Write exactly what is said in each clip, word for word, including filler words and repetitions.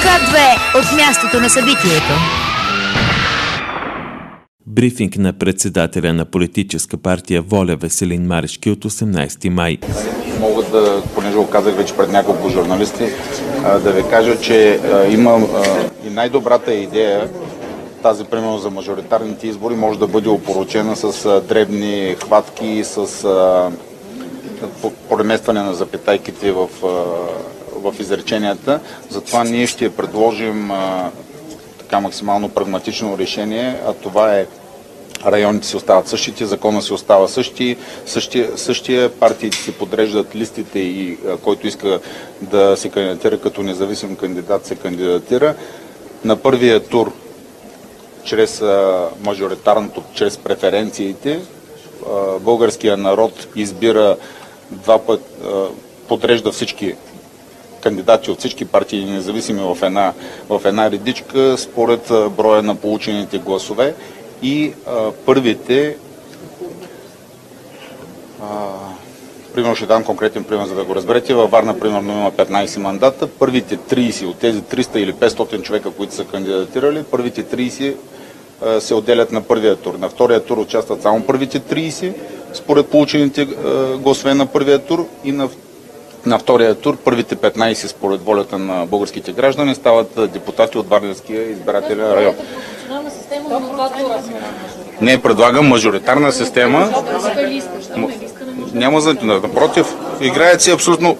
К две от мястото на събитието. Брифинг на председателя на политическа партия ВОЛЯ Веселин Марешки от осемнайсети май. Мога да, понеже го казах вече пред няколко журналисти, да ви кажа, че има и най-добрата идея, тази примерно за мажоритарните избори, може да бъде опорочена с дребни хватки, с преместване на запетайките в, в изреченията. Затова ние ще предложим така максимално прагматично решение, а това е районите си остават същите, закона си остава същи, същия, същия партиите си подреждат листите и а, който иска да се кандидатира като независим кандидат се кандидатира. На първия тур, чрез а, мажоритарното, чрез преференциите, а, българския народ избира два път, а, подрежда всички кандидати от всички партии независими в една, в една редичка според а, броя на получените гласове. И а, първите, а, примерно ще дам конкретен пример, за да го разберете, във Варна примерно има петнайсет мандата, първите трийсет от тези триста или петстотин човека, които са кандидатирали, първите трийсет а, се отделят на първия тур. На втория тур участват само първите трийсет, според получените а, гласове на първия тур, и на, на втория тур първите петнайсет според волята на българските граждани стават депутати от Варненския избирателен район. Не, предлагам мажоритарна система. Няма за... Напротив, играят си абсолютно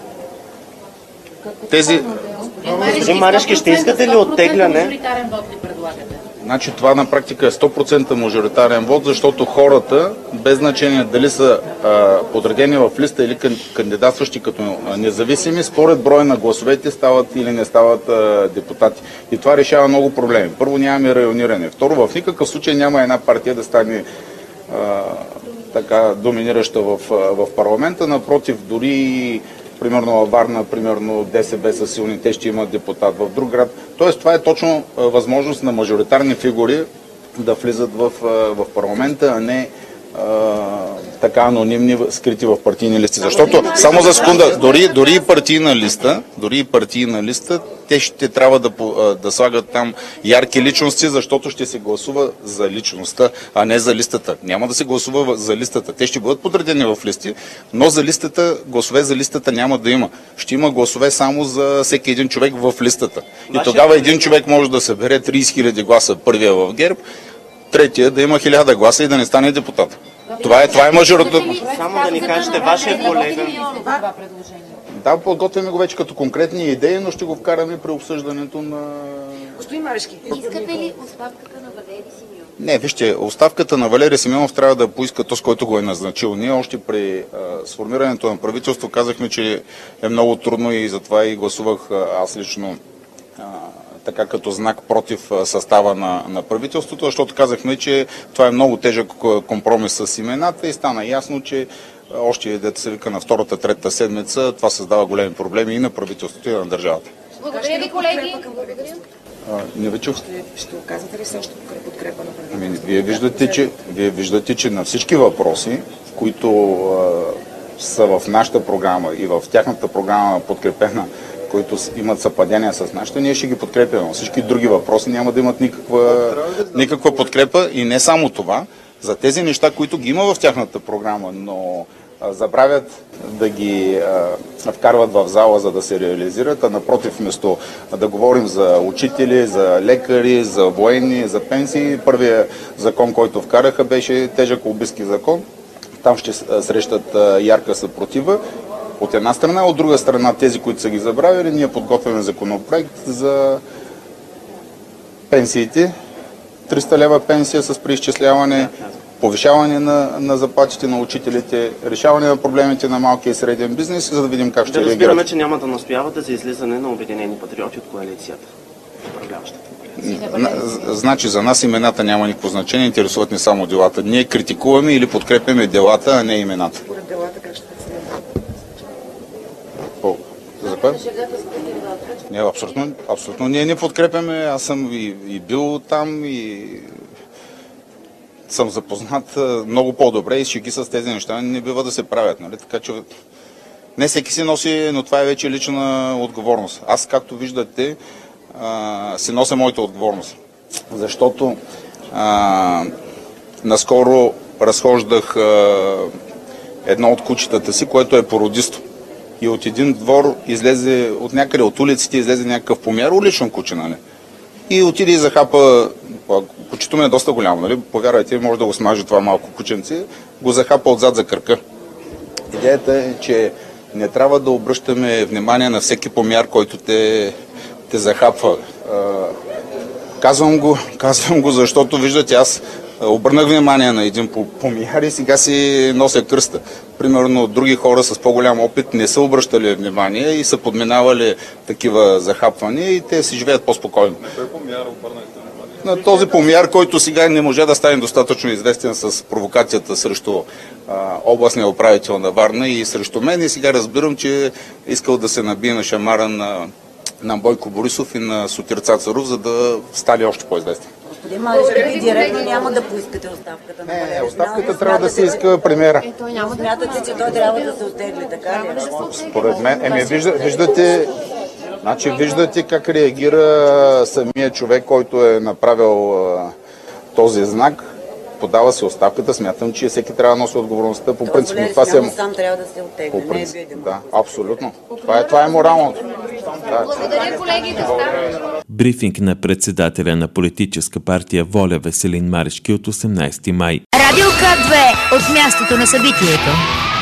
тези... Господин Марешки, ще искате ли оттегляне? Значи това на практика е сто процента мажоритарен вод, защото хората, без значение дали са а, подредени в листа или кандидатстващи като независими, според броя на гласовете стават или не стават а, депутати. И това решава много проблеми. Първо, нямаме райониране. Второ, в никакъв случай няма една партия да стане а, така доминираща в, в парламента. Напротив, дори примерно във Варна, примерно ДСБ са силни, те ще имат депутат в друг град. Тоест това е точно а, възможност на мажоритарни фигури да влизат в, а, в парламента, а не а, така анонимни, скрити в партийни листи. Защото, само за секунда, дори, дори и партийна листа, дори и партийна листа, те ще трябва да, да слагат там ярки личности, защото ще се гласува за личността, а не за листата. Няма да се гласува за листата. Те ще бъдат подредени в листи, но за листата, гласове за листата няма да има. Ще има гласове само за всеки един човек в листата. И тогава един човек може да събере трийсет хиляди гласа, първия в ГЕРБ, третия да има хиляда гласа и да не стане депутат. Това е, това е мажоритарно. Само да ни кажете, вашия колега... Да, подготвяме го вече като конкретни идеи, но ще го вкараме при обсъждането на... Господин Марешки, искате ли оставката на Валери Симеонов? Не, вижте, оставката на Валери Симеонов трябва да поиска този, който го е назначил. Ние още при а, сформирането на правителство казахме, че е много трудно и затова и гласувах а, аз лично а, така като знак против състава на, на правителството, защото казахме, че това е много тежък компромис с имената и стана ясно, че още дето се вика на втората, третата седмица, това създава големи проблеми и на правителството, и на държавата. Благодаря ви, колеги. А, не ви чух. Ще, ще оказвате ли също подкрепа на правителството? Ами, вие, виждате, че, вие виждате, че на всички въпроси, които а, са в нашата програма и в тяхната програма подкрепена, които имат съвпадения с нашата, ние ще ги подкрепяме. Всички други въпроси няма да имат никаква, никаква подкрепа и не само това. За тези неща, които ги има в тяхната програма, но а, забравят да ги а, вкарват в зала, за да се реализират, а напротив, вместо да говорим за учители, за лекари, за военни, за пенсии, първият закон, който вкараха, беше тежък лобистки закон. Там ще срещат а, ярка съпротива. От една страна, от друга страна, тези, които са ги забравили, ние подготвяме законопроект за пенсиите. триста лева пенсия с преизчисляване, повишаване на, на заплатите на учителите, решаване на проблемите на малкия и среден бизнес, за да видим как ще да реагират. разбираме, че няма да настоявате за излизане на Обединени патриоти от коалицията. Управляващата. Значи за нас имената няма никакво значение, интересуват ни само делата. Ние критикуваме или подкрепяме делата, а не имената. Според делата как ще се По... За кое? Не, абсолютно, абсолютно ние не подкрепяме. Аз съм и, и бил там и съм запознат много по-добре и шеги с тези неща не бива да се правят. Нали? Така че не всеки си носи, но това е вече лична отговорност. Аз, както виждате, а, си нося моята отговорност. Защото а, наскоро разхождах а, едно от кучетата си, което е породисто. И от един двор излезе, от някъде от улиците излезе някакъв помяр, улично куче, нали? И отиде и захапа, кучето ми е доста голямо, нали? Повярвайте, може да го смаже това малко кученце, го захапа отзад за кръка. Идеята е, че не трябва да обръщаме внимание на всеки помяр, който те, те захапва. Казвам го, казвам го, защото виждате, аз обърнах внимание на един помяр и сега си нося кръста. Примерно други хора с по-голям опит не са обръщали внимание и са подминавали такива захапвания и те си живеят по-спокойно. На този помяр, който сега не може да стане достатъчно известен с провокацията срещу а, областния управител на Варна и срещу мен, и сега разбирам, че искал да се набие на шамара на, на Бойко Борисов и на Сотир Цацаров, за да стане още по-известен. Господин Марешки, ви директно няма да поискате оставката на Валери. Не, оставката трябва да се иска премиера. Смятате, че той трябва да се оттегли, така ли? Според мен, еми, вижда, виждате, значи, виждате как реагира самия човек, който е направил а, този знак. Подава се оставката, смятам, че всеки трябва да носи отговорността. По принцип, Валери това се... сам трябва да се оттегли, По не е принцип, видимо. да, абсолютно. Това е, това е моралното. Да. Благодаря, колеги, да стане. Брифинг на председателя на политическа партия Воля Веселин Марешки от осемнайсети май. Радио К две от мястото на събитието.